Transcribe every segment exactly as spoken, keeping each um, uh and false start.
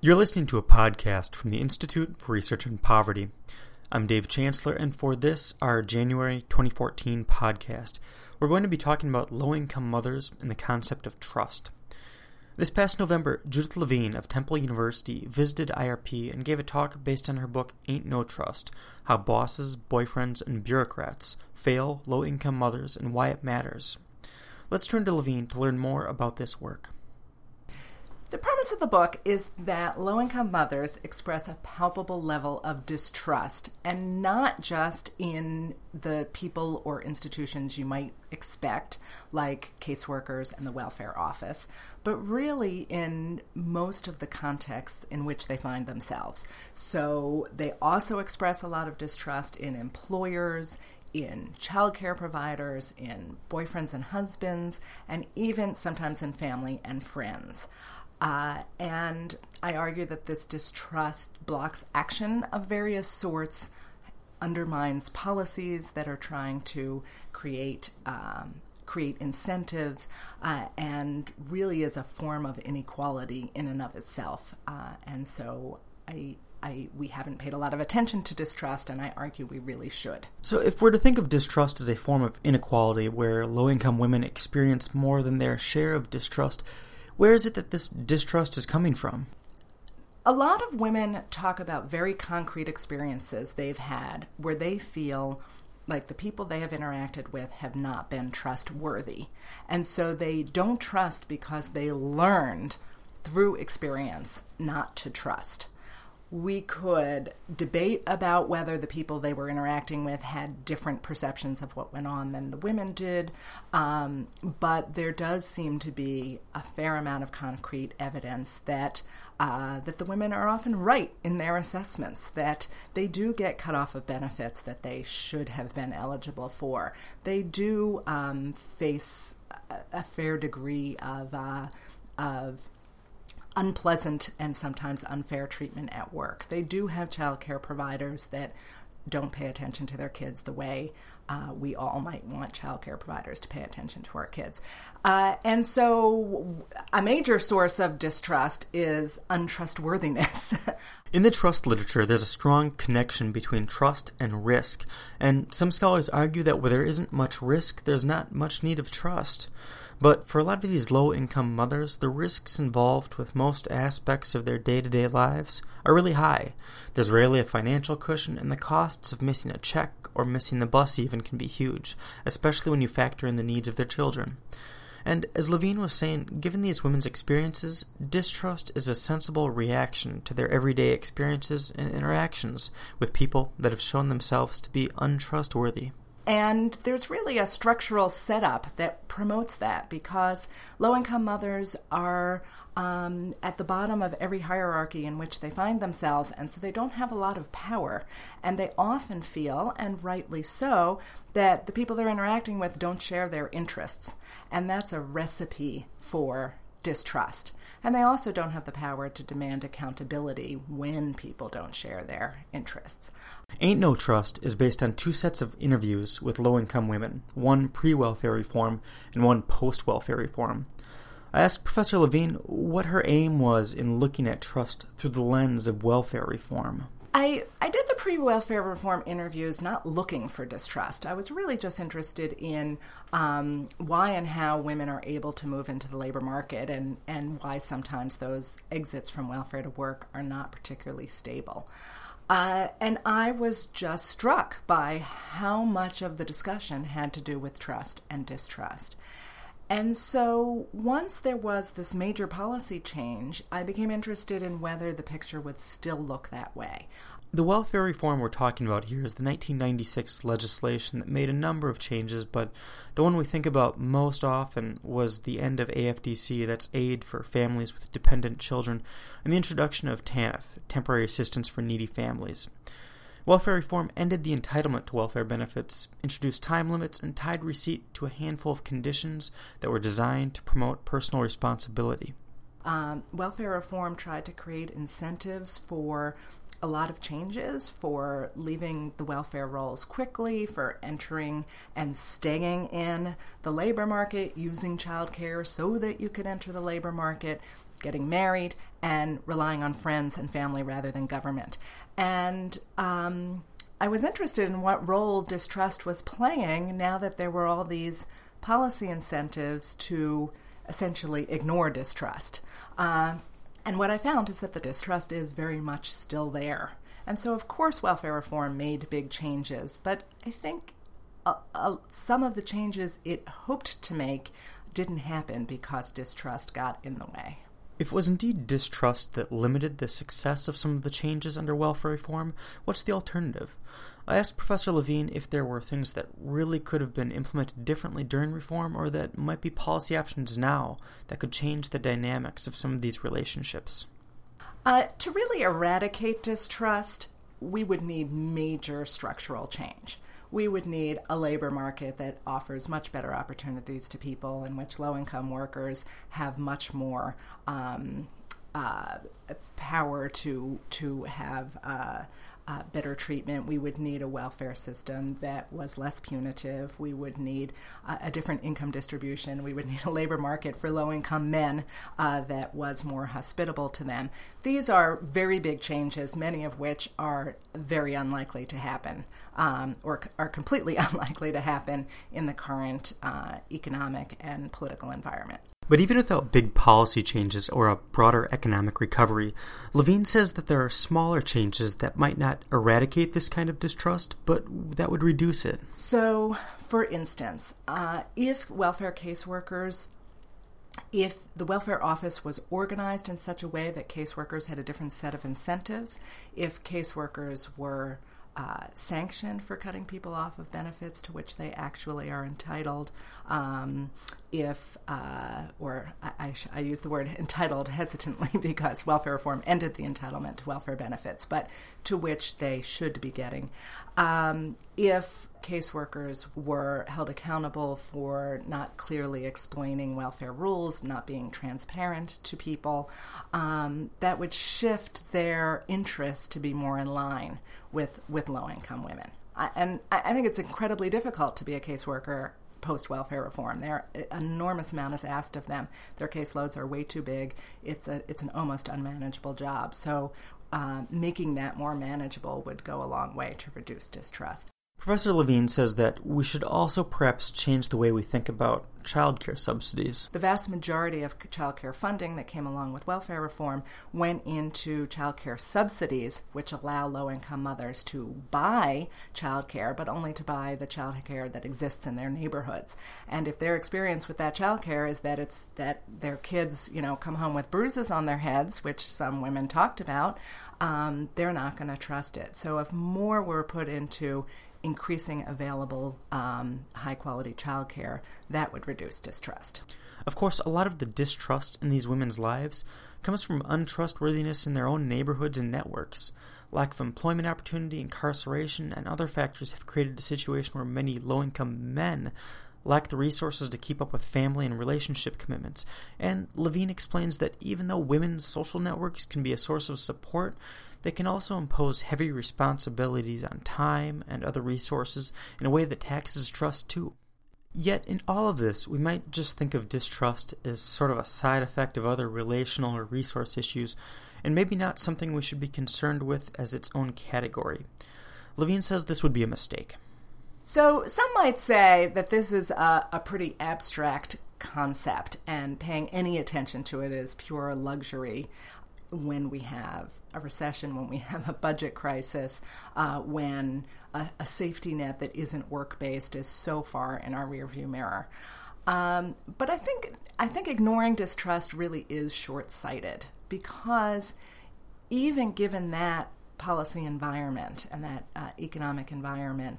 You're listening to a podcast from the Institute for Research on Poverty. I'm Dave Chancellor, and for this, our January twenty fourteen podcast, we're going to be talking about low-income mothers and the concept of trust. This past November, Judith Levine of Temple University visited I R P and gave a talk based on her book Ain't No Trust: How Bosses, Boyfriends, and Bureaucrats Fail Low-Income Mothers and Why It Matters. Let's turn to Levine to learn more about this work. The premise of the book is that low-income mothers express a palpable level of distrust, and not just in the people or institutions you might expect, like caseworkers and the welfare office, but really in most of the contexts in which they find themselves. So they also express a lot of distrust in employers, in childcare providers, in boyfriends and husbands, and even sometimes in family and friends. Uh, and I argue that this distrust blocks action of various sorts, undermines policies that are trying to create um, create incentives, uh, and really is a form of inequality in and of itself. Uh, and so I, I, we haven't paid a lot of attention to distrust, and I argue we really should. So if we're to think of distrust as a form of inequality where low-income women experience more than their share of distrust, where is it that this distrust is coming from? A lot of women talk about very concrete experiences they've had where they feel like the people they have interacted with have not been trustworthy. And so they don't trust because they learned through experience not to trust. We could debate about whether the people they were interacting with had different perceptions of what went on than the women did, um, but there does seem to be a fair amount of concrete evidence that uh, that the women are often right in their assessments, that they do get cut off of benefits that they should have been eligible for. They do um, face a, a fair degree of uh, of unpleasant and sometimes unfair treatment at work. They do have child care providers that don't pay attention to their kids the way uh, we all might want child care providers to pay attention to our kids. Uh, and so a major source of distrust is untrustworthiness. In the trust literature, there's a strong connection between trust and risk, and some scholars argue that where there isn't much risk, there's not much need of trust. But for a lot of these low-income mothers, the risks involved with most aspects of their day-to-day lives are really high. There's rarely a financial cushion, and the costs of missing a check or missing the bus even can be huge, especially when you factor in the needs of their children. And as Levine was saying, given these women's experiences, distrust is a sensible reaction to their everyday experiences and interactions with people that have shown themselves to be untrustworthy. And there's really a structural setup that promotes that, because low-income mothers are um, at the bottom of every hierarchy in which they find themselves, and so they don't have a lot of power. And they often feel, and rightly so, that the people they're interacting with don't share their interests. And that's a recipe for distrust. And they also don't have the power to demand accountability when people don't share their interests. Ain't No Trust is based on two sets of interviews with low-income women, one pre-welfare reform and one post-welfare reform. I asked Professor Levine what her aim was in looking at trust through the lens of welfare reform. I, I did the pre-welfare reform interviews not looking for distrust. I was really just interested in um, why and how women are able to move into the labor market, and, and why sometimes those exits from welfare to work are not particularly stable. Uh, and I was just struck by how much of the discussion had to do with trust and distrust. And so once there was this major policy change, I became interested in whether the picture would still look that way. The welfare reform we're talking about here is the nineteen ninety-six legislation that made a number of changes, but the one we think about most often was the end of A F D C, that's Aid for Families with Dependent Children, and the introduction of TANF, Temporary Assistance for Needy Families. Welfare reform ended the entitlement to welfare benefits, introduced time limits, and tied receipt to a handful of conditions that were designed to promote personal responsibility. Um, welfare reform tried to create incentives for a lot of changes, for leaving the welfare rolls quickly, for entering and staying in the labor market, using childcare so that you could enter the labor market, getting married, and relying on friends and family rather than government. And um, I was interested in what role distrust was playing now that there were all these policy incentives to essentially ignore distrust. Uh, and what I found is that the distrust is very much still there. And so, of course, welfare reform made big changes, but I think uh, uh, some of the changes it hoped to make didn't happen because distrust got in the way. If it was indeed distrust that limited the success of some of the changes under welfare reform, what's the alternative? I asked Professor Levine if there were things that really could have been implemented differently during reform, or that might be policy options now that could change the dynamics of some of these relationships. Uh, to really eradicate distrust, we would need major structural change. We would need a labor market that offers much better opportunities to people, in which low-income workers have much more um, uh, power to to have uh, uh, better treatment. We would need a welfare system that was less punitive. We would need uh, a different income distribution. We would need a labor market for low-income men uh, that was more hospitable to them. These are very big changes, many of which are very unlikely to happen, um, or c- are completely unlikely to happen in the current uh, economic and political environment. But even without big policy changes or a broader economic recovery, Levine says that there are smaller changes that might not eradicate this kind of distrust, but that would reduce it. So, for instance, uh, if welfare caseworkers, if the welfare office was organized in such a way that caseworkers had a different set of incentives, if caseworkers were Uh, sanctioned for cutting people off of benefits to which they actually are entitled, um, if, uh, or I, I, sh- I use the word entitled hesitantly because welfare reform ended the entitlement to welfare benefits, but to which they should be getting. Um, if caseworkers were held accountable for not clearly explaining welfare rules, not being transparent to people, um, that would shift their interests to be more in line with, with low-income women. I, and I think it's incredibly difficult to be a caseworker post-welfare reform. There, an enormous amount is asked of them. Their caseloads are way too big. It's a it's an almost unmanageable job. So uh, making that more manageable would go a long way to reduce distrust. Professor Levine says that we should also perhaps change the way we think about childcare subsidies. The vast majority of childcare funding that came along with welfare reform went into childcare subsidies, which allow low-income mothers to buy childcare, but only to buy the childcare that exists in their neighborhoods. And if their experience with that childcare is that it's that their kids, you know, come home with bruises on their heads, which some women talked about, um, they're not going to trust it. So if more were put into increasing available um, high-quality childcare, that would reduce distrust. Of course, a lot of the distrust in these women's lives comes from untrustworthiness in their own neighborhoods and networks. Lack of employment opportunity, incarceration, and other factors have created a situation where many low-income men lack the resources to keep up with family and relationship commitments. And Levine explains that even though women's social networks can be a source of support, they can also impose heavy responsibilities on time and other resources in a way that taxes trust too. Yet in all of this, we might just think of distrust as sort of a side effect of other relational or resource issues, and maybe not something we should be concerned with as its own category. Levine says this would be a mistake. So some might say that this is a, a pretty abstract concept, and paying any attention to it is pure luxury when we have a recession, when we have a budget crisis, uh, when a, a safety net that isn't work-based is so far in our rearview mirror. Um, but I think I think ignoring distrust really is short-sighted, because even given that policy environment and that uh, economic environment,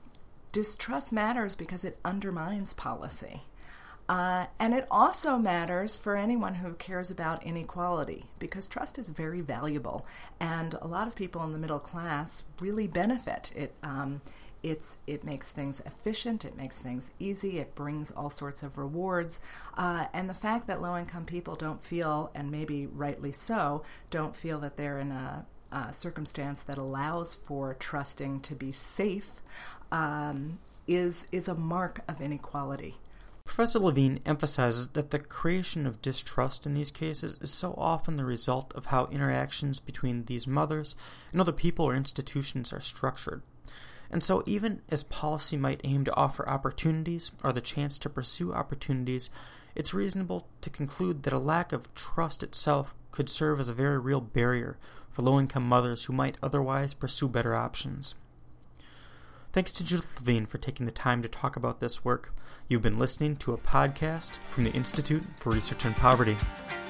distrust matters because it undermines policy. Uh, and it also matters for anyone who cares about inequality, because trust is very valuable, and a lot of people in the middle class really benefit. It um, it's it makes things efficient, it makes things easy, it brings all sorts of rewards, uh, and the fact that low-income people don't feel, and maybe rightly so, don't feel that they're in a, a circumstance that allows for trusting to be safe, um, is is a mark of inequality. Professor Levine emphasizes that the creation of distrust in these cases is so often the result of how interactions between these mothers and other people or institutions are structured. And so even as policy might aim to offer opportunities or the chance to pursue opportunities, it's reasonable to conclude that a lack of trust itself could serve as a very real barrier for low-income mothers who might otherwise pursue better options. Thanks to Judith Levine for taking the time to talk about this work. You've been listening to a podcast from the Institute for Research on Poverty.